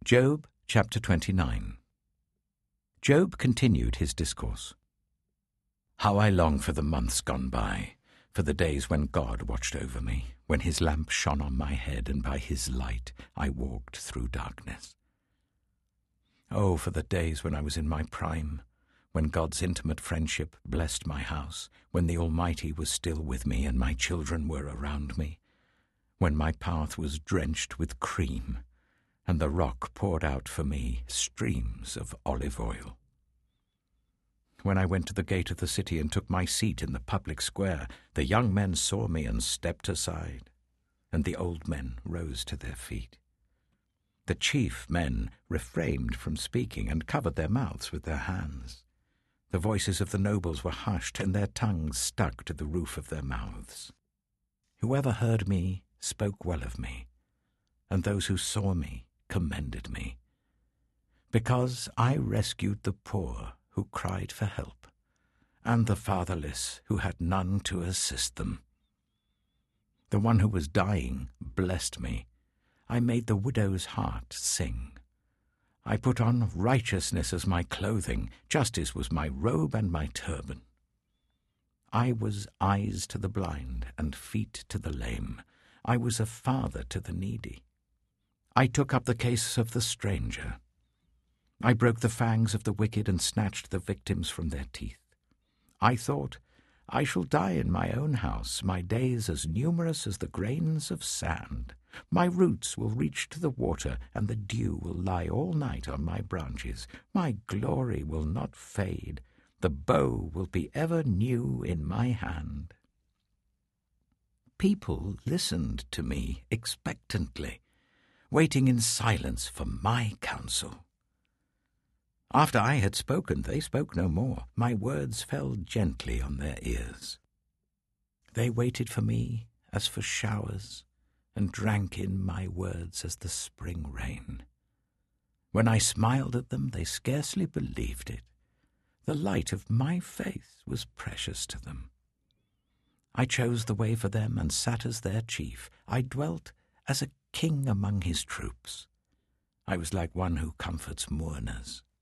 Job chapter 29. Job continued his discourse. How I long for the months gone by, for the days when God watched over me, when his lamp shone on my head, and by his light I walked through darkness. Oh, for the days when I was in my prime, when God's intimate friendship blessed my house, when the Almighty was still with me and my children were around me, when my path was drenched with cream, and the rock poured out for me streams of olive oil. When I went to the gate of the city and took my seat in the public square, the young men saw me and stepped aside, and the old men rose to their feet. The chief men refrained from speaking and covered their mouths with their hands. The voices of the nobles were hushed, and their tongues stuck to the roof of their mouths. Whoever heard me spoke well of me, and those who saw me commended me, because I rescued the poor who cried for help, and the fatherless who had none to assist them. The one who was dying blessed me. I made the widow's heart sing. I put on righteousness as my clothing, justice was my robe and my turban. I was eyes to the blind and feet to the lame. I was a father to the needy. I took up the case of the stranger. I broke the fangs of the wicked and snatched the victims from their teeth. I thought, I shall die in my own house, my days as numerous as the grains of sand. My roots will reach to the water, and the dew will lie all night on my branches. My glory will not fade. The bow will be ever new in my hand. People listened to me expectantly, waiting in silence for my counsel. After I had spoken, they spoke no more. My words fell gently on their ears. They waited for me as for showers, and drank in my words as the spring rain. When I smiled at them, they scarcely believed it. The light of my face was precious to them. I chose the way for them and sat as their chief. I dwelt as a king among his troops. I was like one who comforts mourners.